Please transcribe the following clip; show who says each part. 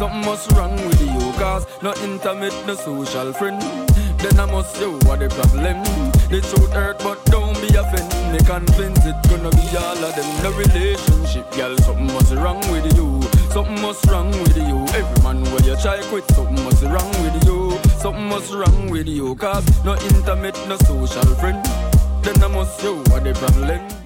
Speaker 1: something must wrong with you. Cause no internet, no social friend. Then I must say what the problem. The truth hurt but don't be offended. Me convinced it gonna be all of them. No relationship, girl, something must wrong with you. Something must wrong with you. Every man where you try quit, something must wrong with you. Something must wrong with you. Cause no internet, no social friend. Then I must say what the problem.